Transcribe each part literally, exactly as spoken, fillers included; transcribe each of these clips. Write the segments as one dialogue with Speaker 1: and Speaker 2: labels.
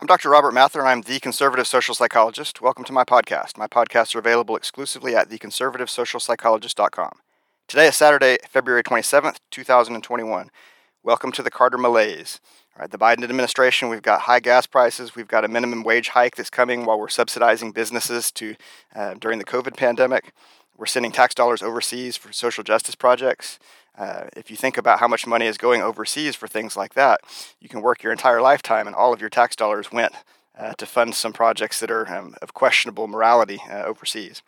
Speaker 1: Doctor Robert Mather, and I'm the Conservative Social Psychologist. Welcome to my podcast. My podcasts are available exclusively at the conservative social psychologist dot com. Today is Saturday, February twenty-seventh, two thousand twenty-one. Welcome to the Carter Malaise. All right, the Biden administration, we've got high gas prices. We've got a minimum wage hike that's coming while we're subsidizing businesses to uh, during the COVID pandemic. We're sending tax dollars overseas for social justice projects. Uh, if you think about how much money is going overseas for things like that, you can work your entire lifetime and all of your tax dollars went uh, to fund some projects that are um, of questionable morality uh, overseas.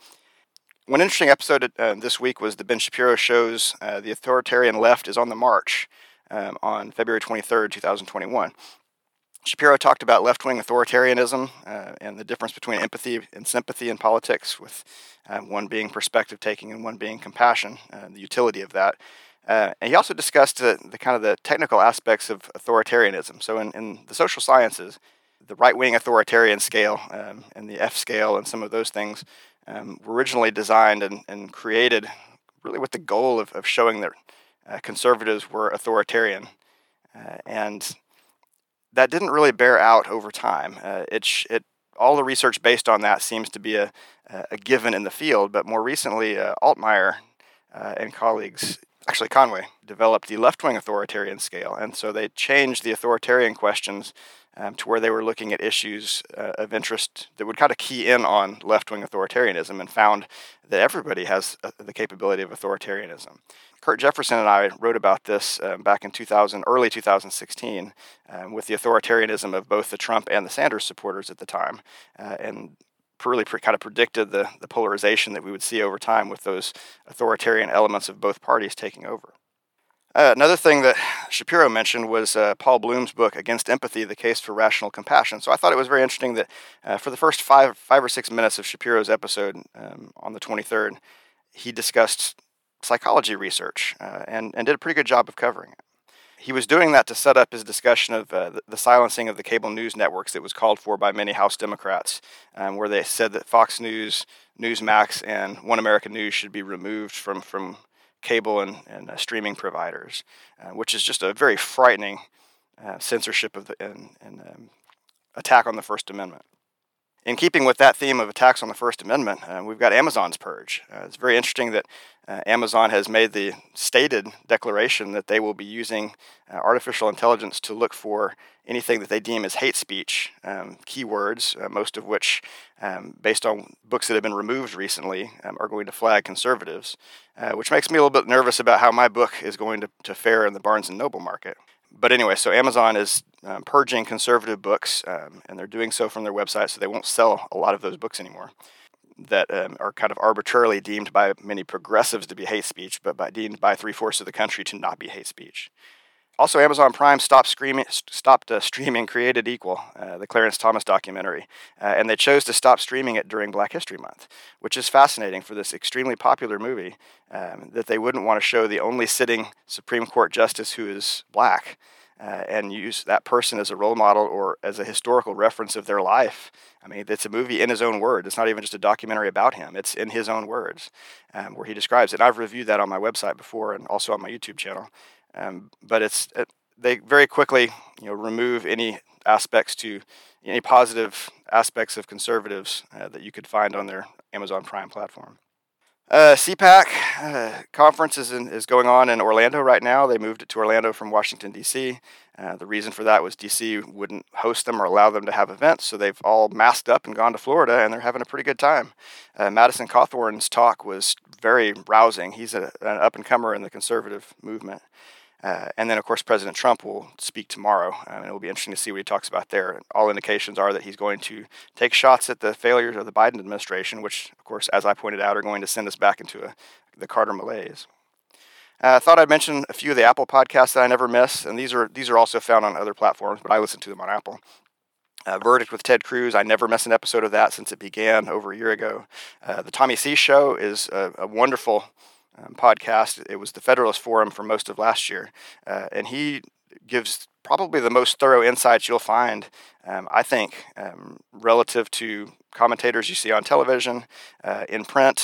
Speaker 1: One interesting episode uh, this week was the Ben Shapiro show's uh, The Authoritarian Left is on the March um, on February twenty-third, two thousand twenty-one. Shapiro talked about left-wing authoritarianism uh, and the difference between empathy and sympathy in politics, with uh, one being perspective-taking and one being compassion, uh, the utility of that. Uh, and he also discussed the, the kind of the technical aspects of authoritarianism. So in, in the social sciences, the right-wing authoritarian scale um, and the F scale and some of those things um, were originally designed and, and created really with the goal of, of showing that uh, conservatives were authoritarian. Uh, and that didn't really bear out over time. Uh, it, it all the research based on that seems to be a, a given in the field, but more recently, uh, Altmaier uh, and colleagues, actually Conway, developed the left-wing authoritarian scale, and so they changed the authoritarian questions um, to where they were looking at issues uh, of interest that would kind of key in on left-wing authoritarianism, and found that everybody has uh, the capability of authoritarianism. Kurt Jefferson and I wrote about this um, back in two thousand, early two thousand sixteen, um, with the authoritarianism of both the Trump and the Sanders supporters at the time, uh, and really pre- kind of predicted the, the polarization that we would see over time with those authoritarian elements of both parties taking over. Uh, another thing that Shapiro mentioned was uh, Paul Bloom's book, Against Empathy, The Case for Rational Compassion. So I thought it was very interesting that uh, for the first five, five or six minutes of Shapiro's episode um, on the twenty-third, he discussed psychology research uh, and, and did a pretty good job of covering it. He was doing that to set up his discussion of uh, the, the silencing of the cable news networks that was called for by many House Democrats, um, where they said that Fox News, Newsmax, and One American News should be removed from, from cable and, and uh, streaming providers, uh, which is just a very frightening uh, censorship of the, and, and um, attack on the First Amendment. In keeping with that theme of attacks on the First Amendment, uh, we've got Amazon's purge. Uh, it's very interesting that uh, Amazon has made the stated declaration that they will be using uh, artificial intelligence to look for anything that they deem as hate speech, um, keywords, uh, most of which, um, based on books that have been removed recently, um, are going to flag conservatives, uh, which makes me a little bit nervous about how my book is going to, to fare in the Barnes and Noble market. But anyway, so Amazon is um, purging conservative books, um, and they're doing so from their website, so they won't sell a lot of those books anymore that um, are kind of arbitrarily deemed by many progressives to be hate speech, but by deemed by three-fourths of the country to not be hate speech. Also, Amazon Prime stopped, screaming, stopped uh, streaming Created Equal, uh, the Clarence Thomas documentary, uh, and they chose to stop streaming it during Black History Month, which is fascinating for this extremely popular movie, um, that they wouldn't want to show the only sitting Supreme Court justice who is black, uh, and use that person as a role model or as a historical reference of their life. I mean, it's a movie in his own words. It's not even just a documentary about him. It's in his own words, um, where he describes it. And I've reviewed that on my website before and also on my YouTube channel. Um, but it's it, they very quickly, you know, remove any aspects to any positive aspects of conservatives uh, that you could find on their Amazon Prime platform. Uh, C PAC uh, conference is, in, is going on in Orlando right now. They moved it to Orlando from Washington, D C. Uh, the reason for that was D C wouldn't host them or allow them to have events, so they've all masked up and gone to Florida, and they're having a pretty good time. Uh, Madison Cawthorn's talk was very rousing. He's a, an up-and-comer in the conservative movement. Uh, and then, of course, President Trump will speak tomorrow, and it will be interesting to see what he talks about there. All indications are that he's going to take shots at the failures of the Biden administration, which, of course, as I pointed out, are going to send us back into a, the Carter malaise. I uh, thought I'd mention a few of the Apple podcasts that I never miss, and these are these are also found on other platforms, but I listen to them on Apple. Uh, Verdict with Ted Cruz, I never miss an episode of that since it began over a year ago. Uh, the Tommy C Show is a, a wonderful Um, podcast. It was the Federalist Forum for most of last year, uh, and he gives probably the most thorough insights you'll find, um, I think, um, relative to commentators you see on television, uh, in print,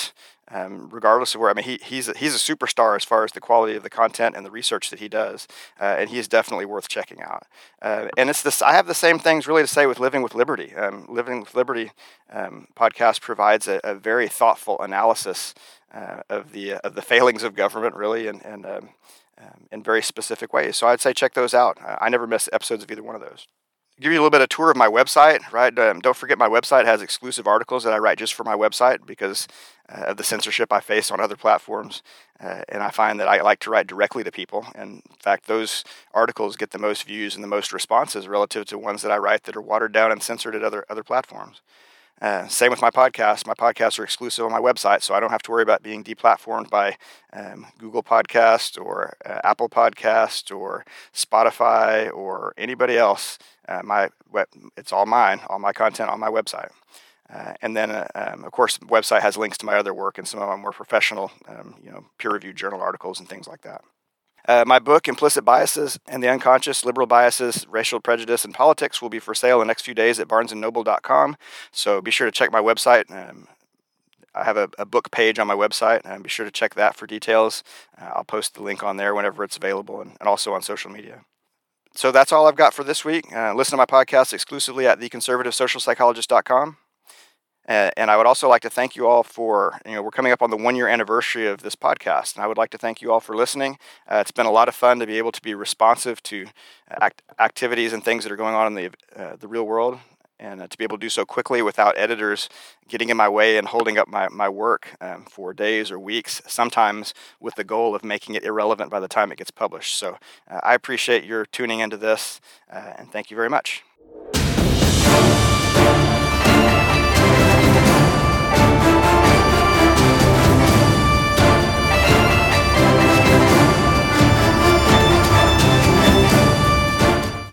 Speaker 1: um, regardless of where. I mean, he, he's a, he's a superstar as far as the quality of the content and the research that he does, uh, and he is definitely worth checking out. Uh, and it's this. I have the same things really to say with Living with Liberty. Um, Living with Liberty um, podcast provides a, a very thoughtful analysis uh, of the of the failings of government, really, and and um, um, in very specific ways. So I'd say check those out. I, I never miss episodes of either one of those. Give you a little bit of a tour of my website, right? Um, don't forget my website has exclusive articles that I write just for my website because uh, of the censorship I face on other platforms. Uh, and I find that I like to write directly to people. And in fact, those articles get the most views and the most responses relative to ones that I write that are watered down and censored at other other platforms. Uh, same with my podcast. My podcasts are exclusive on my website, so I don't have to worry about being deplatformed by um, Google Podcast or uh, Apple Podcast or Spotify or anybody else. Uh, my web, it's all mine, all my content on my website. Uh, and then, uh, um, of course, the website has links to my other work and some of my more professional, um, you know, peer-reviewed journal articles and things like that. Uh, my book, Implicit Biases and the Unconscious Liberal Biases, Racial Prejudice and Politics, will be for sale in the next few days at barnes and noble dot com. So be sure to check my website. Um, I have a, a book page on my website, and be sure to check that for details. Uh, I'll post the link on there whenever it's available, and, and also on social media. So that's all I've got for this week. Uh, listen to my podcast exclusively at the conservative social psychologist dot com. Uh, and I would also like to thank you all for, you know, we're coming up on the one-year anniversary of this podcast, and I would like to thank you all for listening. Uh, it's been a lot of fun to be able to be responsive to act- activities and things that are going on in the uh, the real world, and uh, to be able to do so quickly without editors getting in my way and holding up my, my work um, for days or weeks, sometimes with the goal of making it irrelevant by the time it gets published. So uh, I appreciate your tuning into this, uh, and thank you very much.